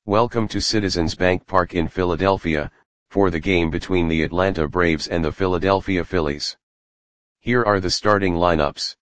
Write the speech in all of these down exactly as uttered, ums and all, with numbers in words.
Welcome to Citizens Bank Park in Philadelphia, for the game between the Atlanta Braves and the Philadelphia Phillies. Here are the starting lineups.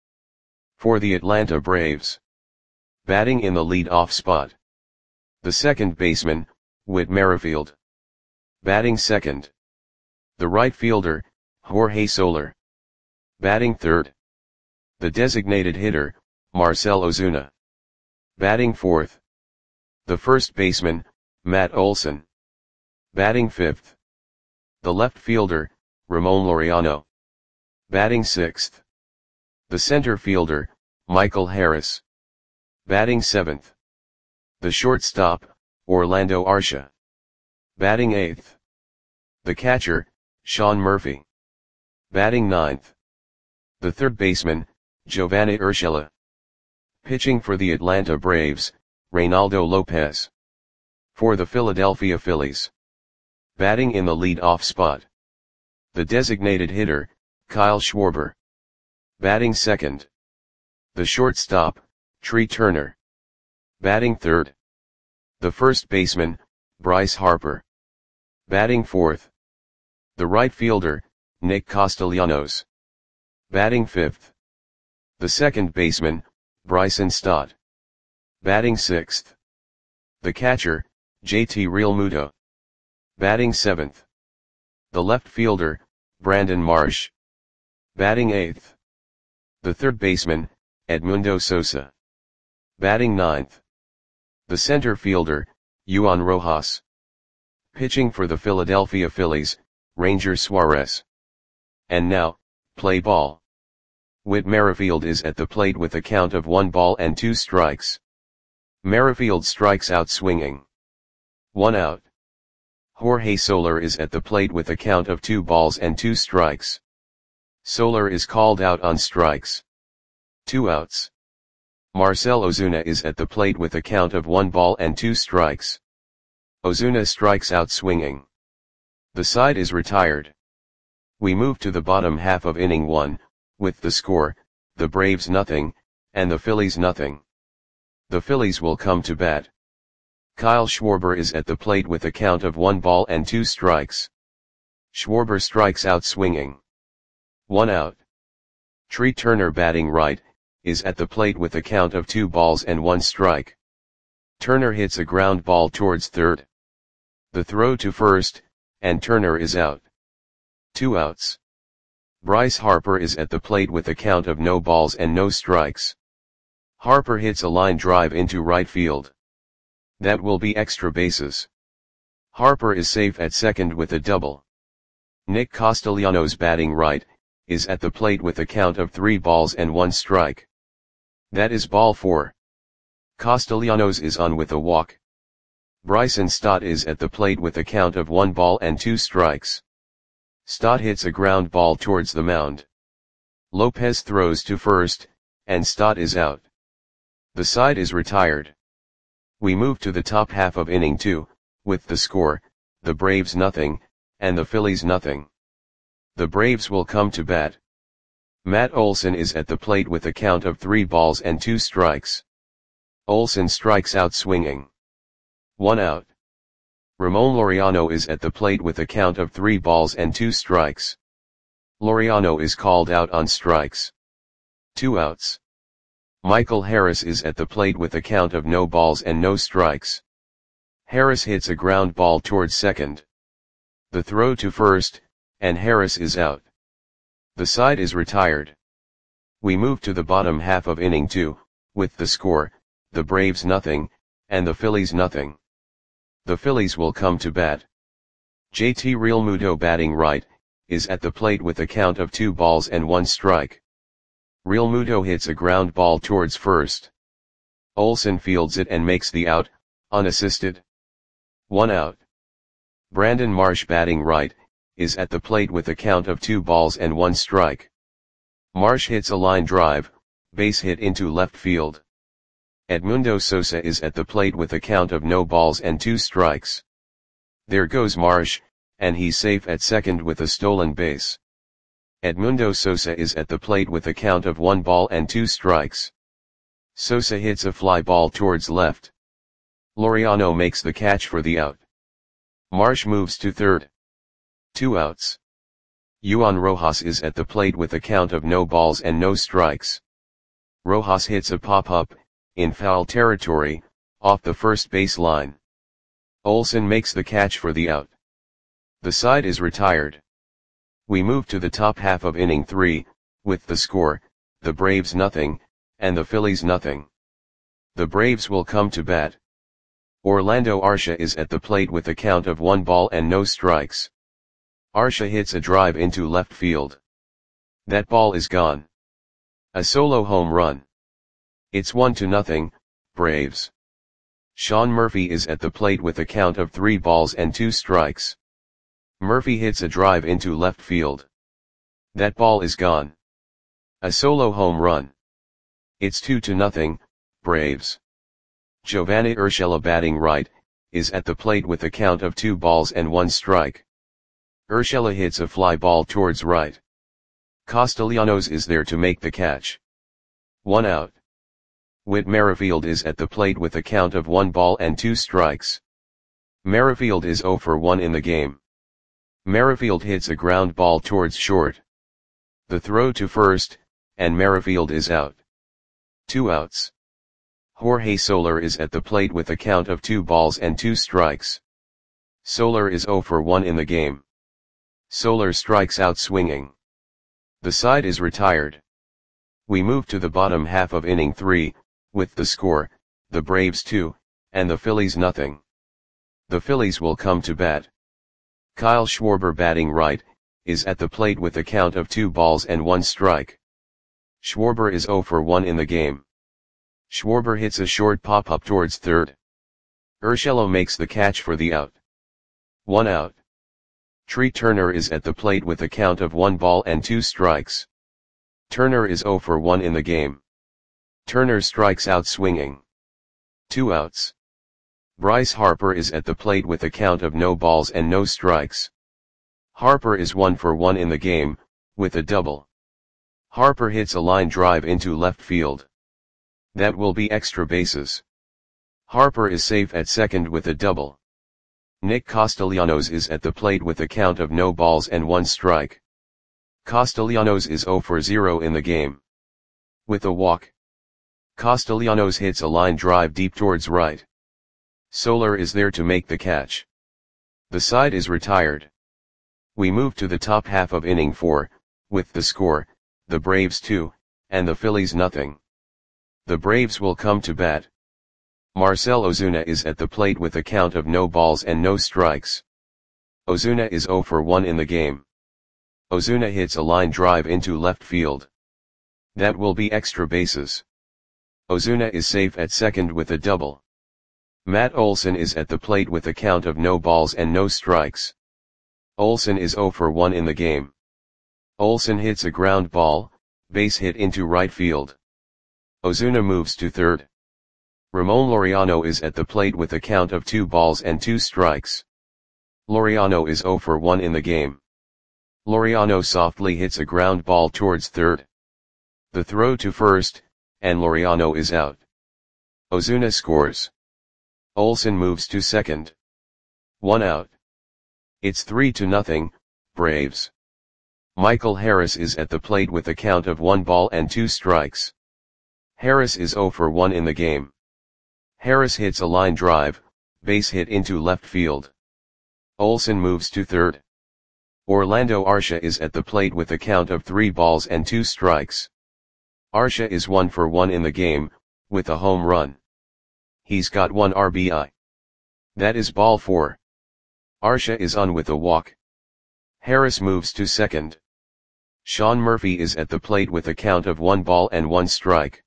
For the Atlanta Braves. Batting in the lead-off spot. The second baseman, Whit Merrifield. Batting second. The right fielder, Jorge Soler. Batting third. The designated hitter, Marcell Ozuna. Batting fourth. The first baseman, Matt Olson. Batting fifth. The left fielder, Ramon Laureano. Batting sixth. The center fielder, Michael Harris. Batting seventh. The shortstop, Orlando Arcia. Batting eighth. The catcher, Sean Murphy. Batting ninth. The third baseman, Giovanny Urshela. Pitching for the Atlanta Braves, Reynaldo Lopez. For the Philadelphia Phillies. Batting in the lead-off spot. The designated hitter, Kyle Schwarber. Batting second. The shortstop, Trea Turner. Batting third. The first baseman, Bryce Harper. Batting fourth. The right fielder, Nick Castellanos. Batting fifth. The second baseman, Bryson Stott. Batting sixth. The catcher, J T Realmuto. Batting seventh. The left fielder, Brandon Marsh. Batting eighth. The third baseman, Edmundo Sosa. Batting ninth. The center fielder, Juan Rojas. Pitching for the Philadelphia Phillies, Ranger Suarez. And now, play ball. Whit Merrifield is at the plate with a count of one ball and two strikes. Merrifield strikes out swinging. One out. Jorge Soler is at the plate with a count of two balls and two strikes. Soler is called out on strikes. Two outs. Marcell Ozuna is at the plate with a count of one ball and two strikes. Ozuna strikes out swinging. The side is retired. We move to the bottom half of inning one, with the score, the Braves nothing, and the Phillies nothing. The Phillies will come to bat. Kyle Schwarber is at the plate with a count of one ball and two strikes. Schwarber strikes out swinging. One out. Trea Turner, batting right, is at the plate with a count of two balls and one strike. Turner hits a ground ball towards third. The throw to first, and Turner is out. Two outs. Bryce Harper is at the plate with a count of no balls and no strikes. Harper hits a line drive into right field. That will be extra bases. Harper is safe at second with a double. Nick Castellanos, batting right, is at the plate with a count of three balls and one strike. That is ball four. Castellanos is on with a walk. Bryson Stott is at the plate with a count of one ball and two strikes. Stott hits a ground ball towards the mound. Lopez throws to first, and Stott is out. The side is retired. We move to the top half of inning two, with the score, the Braves nothing, and the Phillies nothing. The Braves will come to bat. Matt Olson is at the plate with a count of three balls and two strikes. Olson strikes out swinging. One out. Ramon Laureano is at the plate with a count of three balls and two strikes. Laureano is called out on strikes. Two outs. Michael Harris is at the plate with a count of no balls and no strikes. Harris hits a ground ball towards second. The throw to first, and Harris is out. The side is retired. We move to the bottom half of inning two, with the score, the Braves nothing, and the Phillies nothing. The Phillies will come to bat. J T Realmuto, batting right, is at the plate with a count of two balls and one strike. Realmuto hits a ground ball towards first. Olson fields it and makes the out, unassisted. One out. Brandon Marsh, batting right, is at the plate with a count of two balls and one strike. Marsh hits a line drive, base hit into left field. Edmundo Sosa is at the plate with a count of no balls and two strikes. There goes Marsh, and he's safe at second with a stolen base. Edmundo Sosa is at the plate with a count of one ball and two strikes. Sosa hits a fly ball towards left. Laureano makes the catch for the out. Marsh moves to third. Two outs. Juan Rojas is at the plate with a count of no balls and no strikes. Rojas hits a pop-up, in foul territory, off the first base line. Olson makes the catch for the out. The side is retired. We move to the top half of inning three, with the score, the Braves nothing, and the Phillies nothing. The Braves will come to bat. Orlando Arcia is at the plate with a count of one ball and no strikes. Arcia hits a drive into left field. That ball is gone. A solo home run. It's one to nothing, Braves. Sean Murphy is at the plate with a count of three balls and two strikes. Murphy hits a drive into left field. That ball is gone. A solo home run. It's two to nothing, Braves. Giovanni Urshela batting right, is at the plate with a count of two balls and one strike. Urshela hits a fly ball towards right. Castellanos is there to make the catch. One out. Whit Merrifield is at the plate with a count of one ball and two strikes. Merrifield is zero for one in the game. Merrifield hits a ground ball towards short. The throw to first, and Merrifield is out. Two outs. Jorge Soler is at the plate with a count of two balls and two strikes. Soler is zero for one in the game. Soler strikes out swinging. The side is retired. We move to the bottom half of inning three, with the score, the Braves two, and the Phillies nothing. The Phillies will come to bat. Kyle Schwarber batting right, is at the plate with a count of two balls and one strike. Schwarber is zero for one in the game. Schwarber hits a short pop-up towards third. Urshela makes the catch for the out. One out. Tree Turner is at the plate with a count of one ball and two strikes. Turner is zero for one in the game. Turner strikes out swinging. Two outs. Bryce Harper is at the plate with a count of no balls and no strikes. Harper is one for one in the game, with a double. Harper hits a line drive into left field. That will be extra bases. Harper is safe at second with a double. Nick Castellanos is at the plate with a count of no balls and one strike. Castellanos is zero for zero in the game. With a walk. Castellanos hits a line drive deep towards right. Soler is there to make the catch. The side is retired. We move to the top half of inning four, with the score, the Braves two, and the Phillies nothing. The Braves will come to bat. Marcell Ozuna is at the plate with a count of no balls and no strikes. Ozuna is zero for one in the game. Ozuna hits a line drive into left field. That will be extra bases. Ozuna is safe at second with a double. Matt Olson is at the plate with a count of no balls and no strikes. Olson is zero for one in the game. Olson hits a ground ball, base hit into right field. Ozuna moves to third. Ramon Laureano is at the plate with a count of two balls and two strikes. Laureano is zero for one in the game. Laureano softly hits a ground ball towards third. The throw to first, and Laureano is out. Ozuna scores. Olson moves to second. One out. It's three to nothing, Braves. Michael Harris is at the plate with a count of one ball and two strikes. Harris is zero for one in the game. Harris hits a line drive, base hit into left field. Olson moves to third. Orlando Arcia is at the plate with a count of three balls and two strikes. Arcia is one for one in the game, with a home run. He's got one R B I. That is ball four. Arcia is on with a walk. Harris moves to second. Sean Murphy is at the plate with a count of one ball and one strike.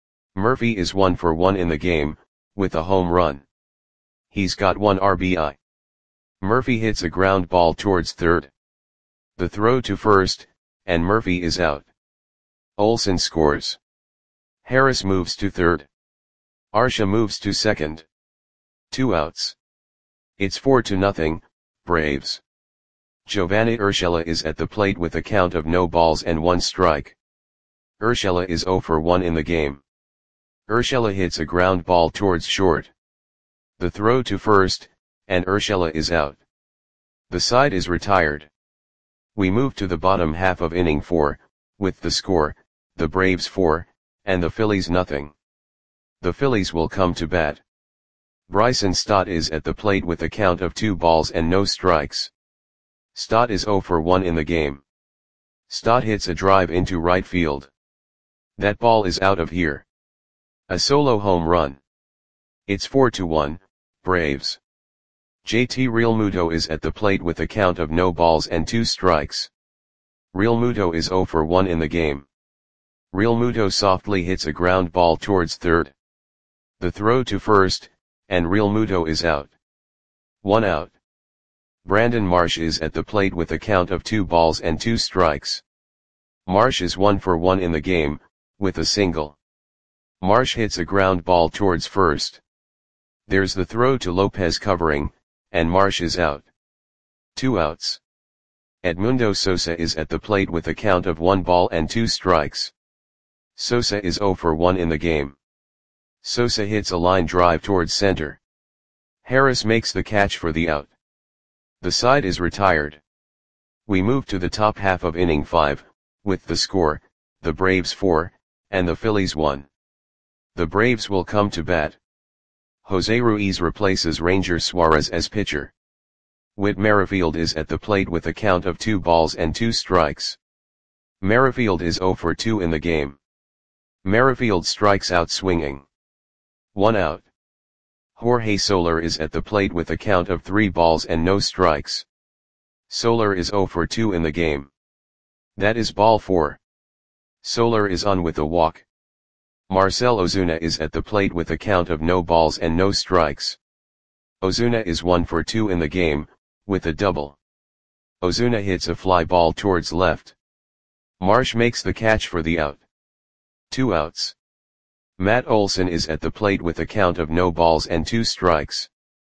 Murphy is one for one in the game, with a home run. He's got one R B I. Murphy hits a ground ball towards third. The throw to first, and Murphy is out. Olson scores. Harris moves to third. Arcia moves to second. Two outs. It's four to nothing, Braves. Giovanni Urshela is at the plate with a count of no balls and one strike. Urshela is zero for one in the game. Urshela hits a ground ball towards short. The throw to first, and Urshela is out. The side is retired. We move to the bottom half of inning four, with the score, the Braves four, and the Phillies nothing. The Phillies will come to bat. Bryson Stott is at the plate with a count of two balls and no strikes. Stott is oh for one in the game. Stott hits a drive into right field. That ball is out of here. A solo home run. It's four to one, Braves. J T Realmuto is at the plate with a count of no balls and two strikes. Realmuto is oh for one in the game. Realmuto softly hits a ground ball towards third. The throw to first, and Realmuto is out. One out. Brandon Marsh is at the plate with a count of two balls and two strikes. Marsh is one for one in the game, with a single. Marsh hits a ground ball towards first. There's the throw to Lopez covering, and Marsh is out. Two outs. Edmundo Sosa is at the plate with a count of one ball and two strikes. Sosa is oh for one in the game. Sosa hits a line drive towards center. Harris makes the catch for the out. The side is retired. We move to the top half of inning five, with the score, the Braves four, and the Phillies one. The Braves will come to bat. Jose Ruiz replaces Ranger Suarez as pitcher. Whit Merrifield is at the plate with a count of two balls and two strikes. Merrifield is oh for two in the game. Merrifield strikes out swinging. One out. Jorge Soler is at the plate with a count of three balls and no strikes. Soler is oh for two in the game. That is ball four. Soler is on with a walk. Marcell Ozuna is at the plate with a count of no balls and no strikes. Ozuna is one for two in the game, with a double. Ozuna hits a fly ball towards left. Marsh makes the catch for the out. Two outs. Matt Olson is at the plate with a count of no balls and two strikes.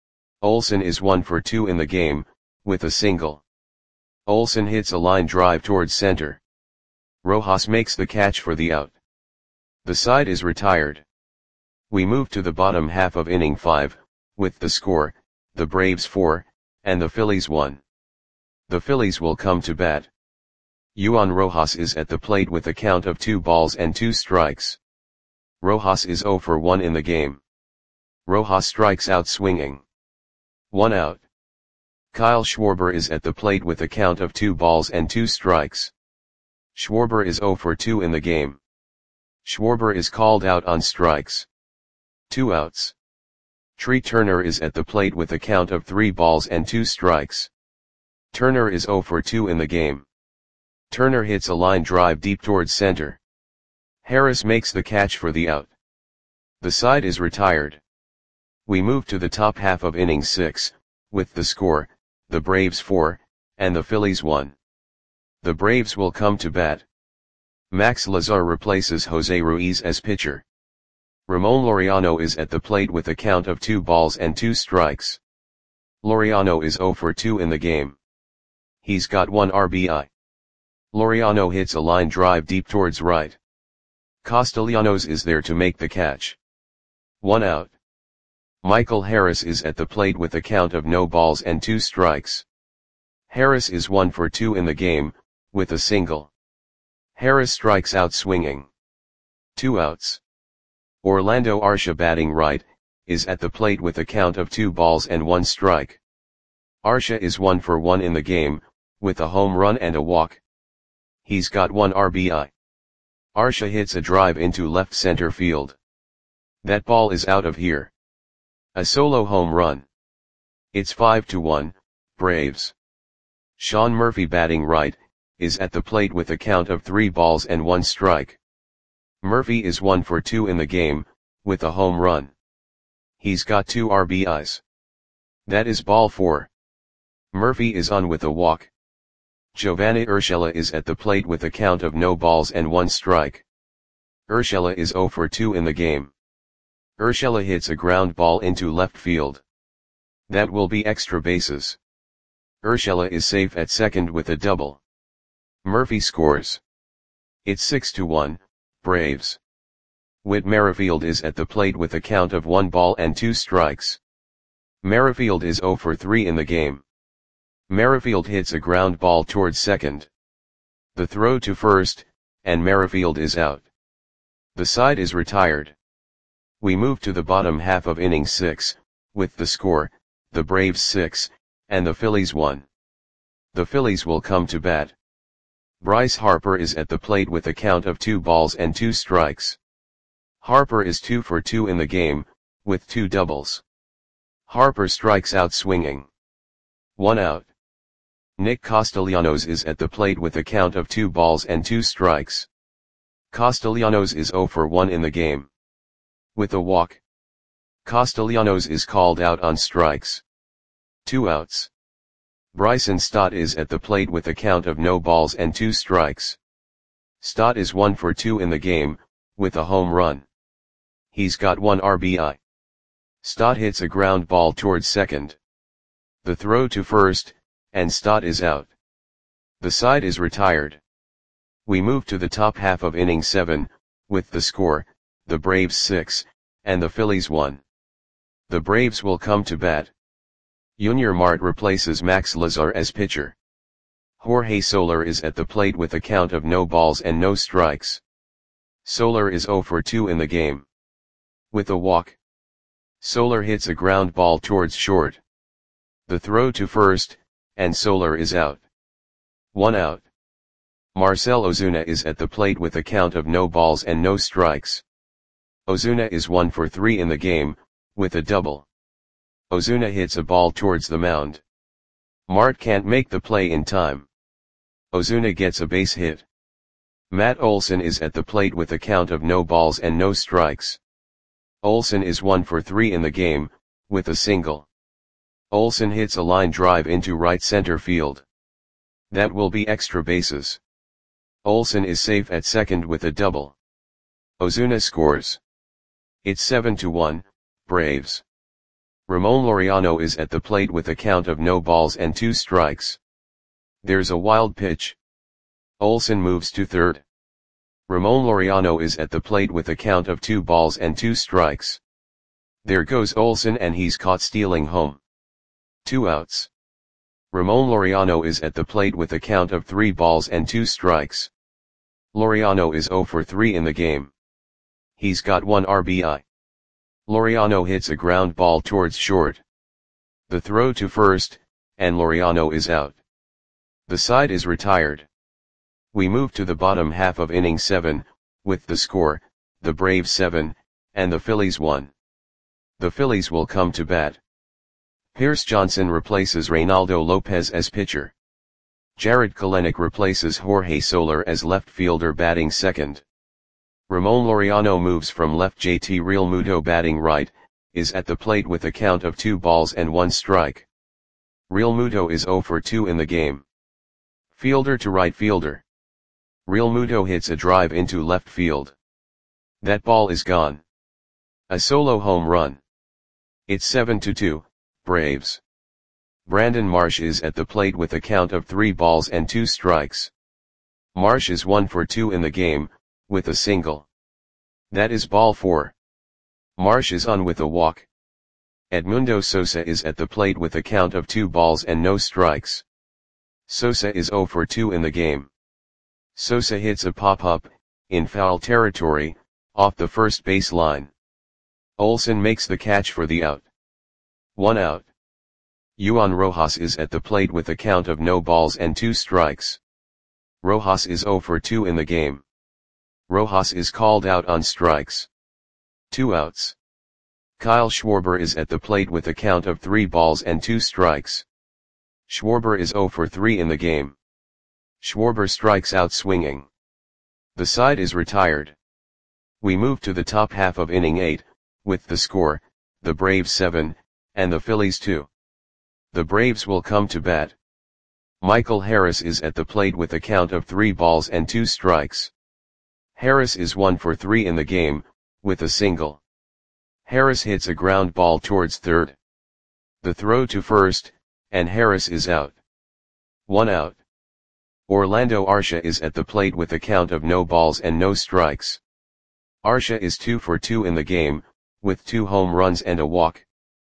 Olson is one for two in the game, with a single. Olson hits a line drive towards center. Rojas makes the catch for the out. The side is retired. We move to the bottom half of inning five, with the score, the Braves four, and the Phillies one. The Phillies will come to bat. Juan Rojas is at the plate with a count of two balls and two strikes. Rojas is oh for one in the game. Rojas strikes out swinging. One out. Kyle Schwarber is at the plate with a count of two balls and two strikes. Schwarber is oh for two in the game. Schwarber is called out on strikes. Two outs. Tree Turner is at the plate with a count of three balls and two strikes. Turner is oh for two in the game. Turner hits a line drive deep towards center. Harris makes the catch for the out. The side is retired. We move to the top half of inning six, with the score, the Braves four, and the Phillies one. The Braves will come to bat. Max Lazar replaces Jose Ruiz as pitcher. Ramon Laureano is at the plate with a count of two balls and two strikes. Laureano is oh for two in the game. He's got one R B I. Laureano hits a line drive deep towards right. Castellanos is there to make the catch. One out. Michael Harris is at the plate with a count of no balls and two strikes. Harris is one for two in the game, with a single. Harris strikes out swinging. Two outs. Orlando Arcia batting right, is at the plate with a count of two balls and one strike. Arcia is one for one in the game, with a home run and a walk. He's got one R B I. Arcia hits a drive into left center field. That ball is out of here. A solo home run. It's five to one, Braves. Sean Murphy batting right, is at the plate with a count of three balls and one strike. Murphy is one for two in the game, with a home run. He's got two R B Is. That is ball four. Murphy is on with a walk. Giovanni Urshela is at the plate with a count of no balls and one strike. Urshela is oh for two in the game. Urshela hits a ground ball into left field. That will be extra bases. Urshela is safe at second with a double. Murphy scores. It's six to one, Braves. Whit Merrifield is at the plate with a count of one ball and two strikes. Merrifield is zero for three in the game. Merrifield hits a ground ball towards second. The throw to first, and Merrifield is out. The side is retired. We move to the bottom half of inning six, with the score, the Braves six, and the Phillies one. The Phillies will come to bat. Bryce Harper is at the plate with a count of two balls and two strikes. Harper is two for two in the game, with two doubles. Harper strikes out swinging. One out. Nick Castellanos is at the plate with a count of two balls and two strikes. Castellanos is zero for one in the game. With a walk. Castellanos is called out on strikes. Two outs. Bryson Stott is at the plate with a count of no balls and two strikes. Stott is one for two in the game, with a home run. He's got one R B I. Stott hits a ground ball towards second. The throw to first, and Stott is out. The side is retired. We move to the top half of inning seven, with the score, the Braves six, and the Phillies one. The Braves will come to bat. Junior Marte replaces Max Lazar as pitcher. Jorge Soler is at the plate with a count of no balls and no strikes. Soler is zero for two in the game. With a walk. Soler hits a ground ball towards short. The throw to first, and Soler is out. One out. Marcell Ozuna is at the plate with a count of no balls and no strikes. Ozuna is one for three in the game, with a double. Ozuna hits a ball towards the mound. Marte can't make the play in time. Ozuna gets a base hit. Matt Olson is at the plate with a count of no balls and no strikes. Olson is one for three in the game, with a single. Olson hits a line drive into right center field. That will be extra bases. Olson is safe at second with a double. Ozuna scores. It's seven to one, Braves. Ramon Laureano is at the plate with a count of no balls and two strikes. There's a wild pitch. Olson moves to third. Ramon Laureano is at the plate with a count of two balls and two strikes. There goes Olson and he's caught stealing home. Two outs. Ramon Laureano is at the plate with a count of three balls and two strikes. Laureano is zero for three in the game. He's got one R B I. Laureano hits a ground ball towards short. The throw to first, and Laureano is out. The side is retired. We move to the bottom half of inning seven, with the score, the Braves seven, and the Phillies one. The Phillies will come to bat. Pierce Johnson replaces Reynaldo Lopez as pitcher. Jared Kelenic replaces Jorge Soler as left fielder batting second. Ramon Laureano moves from left. J T Realmuto batting right, is at the plate with a count of two balls and one strike. Realmuto is zero for two in the game. Fielder to right fielder. Realmuto hits a drive into left field. That ball is gone. A solo home run. It's seven to two, Braves. Brandon Marsh is at the plate with a count of three balls and two strikes. Marsh is one for two in the game, with a single. That is ball four. Marsh is on with a walk. Edmundo Sosa is at the plate with a count of two balls and no strikes. Sosa is zero for two in the game. Sosa hits a pop-up, in foul territory, off the first base line. Olson makes the catch for the out. One out. Juan Rojas is at the plate with a count of no balls and two strikes. Rojas is zero for two in the game. Rojas is called out on strikes. Two outs. Kyle Schwarber is at the plate with a count of three balls and two strikes. Schwarber is zero for three in the game. Schwarber strikes out swinging. The side is retired. We move to the top half of inning eight, with the score, the Braves seven, and the Phillies two. The Braves will come to bat. Michael Harris is at the plate with a count of three balls and two strikes. Harris is one for three in the game, with a single. Harris hits a ground ball towards third. The throw to first, and Harris is out. One out. Orlando Arcia is at the plate with a count of no balls and no strikes. Arcia is two for two in the game, with two home runs and a walk.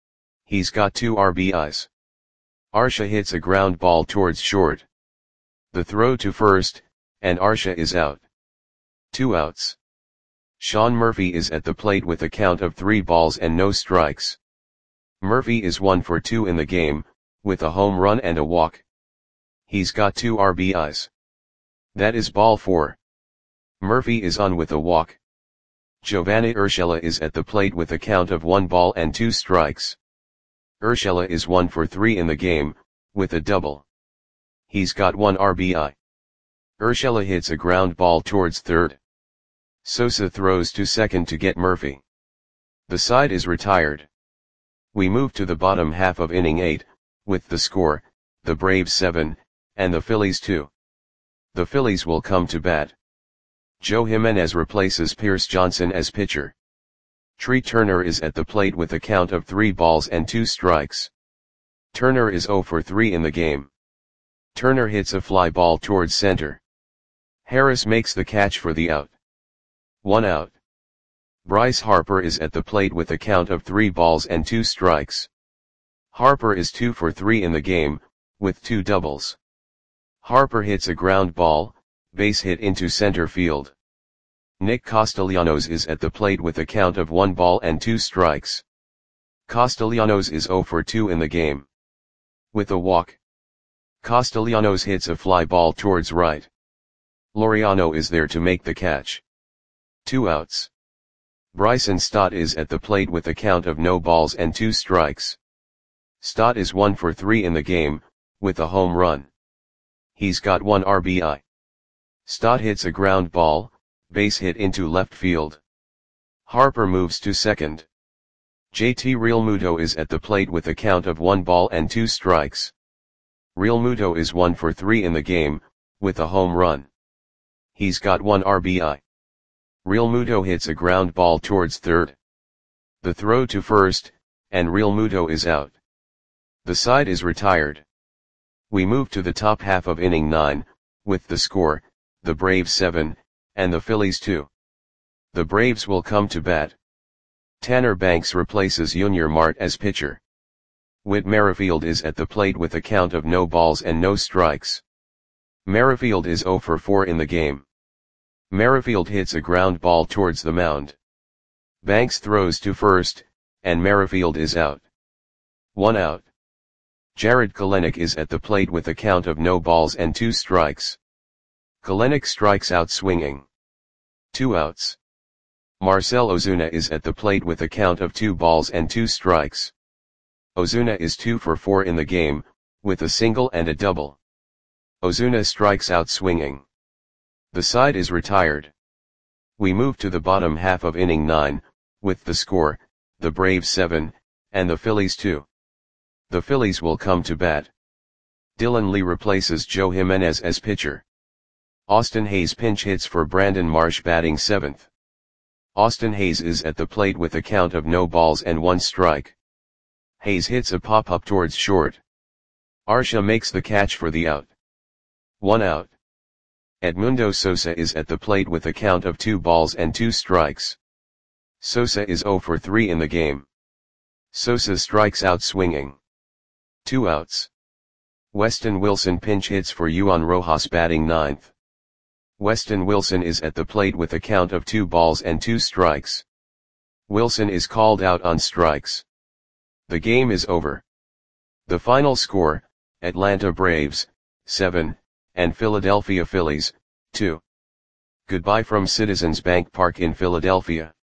He's got two R B Is. Arsha hits a ground ball towards short. The throw to first, and Arsha is out. Two outs. Sean Murphy is at the plate with a count of three balls and no strikes. Murphy is one for two in the game, with a home run and a walk. He's got two R B Is. That is ball four. Murphy is on with a walk. Giovanni Urshela is at the plate with a count of one ball and two strikes. Urshela is one for three in the game, with a double. He's got one R B I. Urshela hits a ground ball towards third. Sosa throws to second to get Murphy. The side is retired. We move to the bottom half of inning eight, with the score, the Braves seven, and the Phillies two. The Phillies will come to bat. Joe Jimenez replaces Pierce Johnson as pitcher. Tree Turner is at the plate with a count of three balls and two strikes. Turner is zero for three in the game. Turner hits a fly ball towards center. Harris makes the catch for the out. One out. Bryce Harper is at the plate with a count of three balls and two strikes. Harper is two for three in the game, with two doubles. Harper hits a ground ball, base hit into center field. Nick Castellanos is at the plate with a count of one ball and two strikes. Castellanos is zero for two in the game. With a walk. Castellanos hits a fly ball towards right. Laureano is there to make the catch. Two outs. Bryson Stott is at the plate with a count of no balls and two strikes. Stott is one for three in the game, with a home run. He's got one R B I. Stott hits a ground ball, base hit into left field. Harper moves to second. J T Realmuto is at the plate with a count of one ball and two strikes. Realmuto is one for three in the game, with a home run. He's got one R B I. Realmuto hits a ground ball towards third. The throw to first, and Realmuto is out. The side is retired. We move to the top half of inning nine, with the score, the Braves seven, and the Phillies two. The Braves will come to bat. Tanner Banks replaces Junior Marte as pitcher. Whit Merrifield is at the plate with a count of no balls and no strikes. Merrifield is zero for four in the game. Merrifield hits a ground ball towards the mound. Banks throws to first, and Merrifield is out. One out. Jared Kelenic is at the plate with a count of no balls and two strikes. Kelenic strikes out swinging. Two outs. Marcell Ozuna is at the plate with a count of two balls and two strikes. Ozuna is two for four in the game, with a single and a double. Ozuna strikes out swinging. The side is retired. We move to the bottom half of inning nine, with the score, the Braves seven, and the Phillies two. The Phillies will come to bat. Dylan Lee replaces Joe Jimenez as pitcher. Austin Hayes pinch hits for Brandon Marsh batting seventh. Austin Hayes is at the plate with a count of no balls and one strike. Hayes hits a pop-up towards short. Arsha makes the catch for the out. One out. Edmundo Sosa is at the plate with a count of two balls and two strikes. Sosa is zero for three in the game. Sosa strikes out swinging. Two outs. Weston Wilson pinch hits for Juan Rojas batting ninth. Weston Wilson is at the plate with a count of two balls and two strikes. Wilson is called out on strikes. The game is over. The final score, Atlanta Braves, seven, and Philadelphia Phillies, two. Goodbye from Citizens Bank Park in Philadelphia.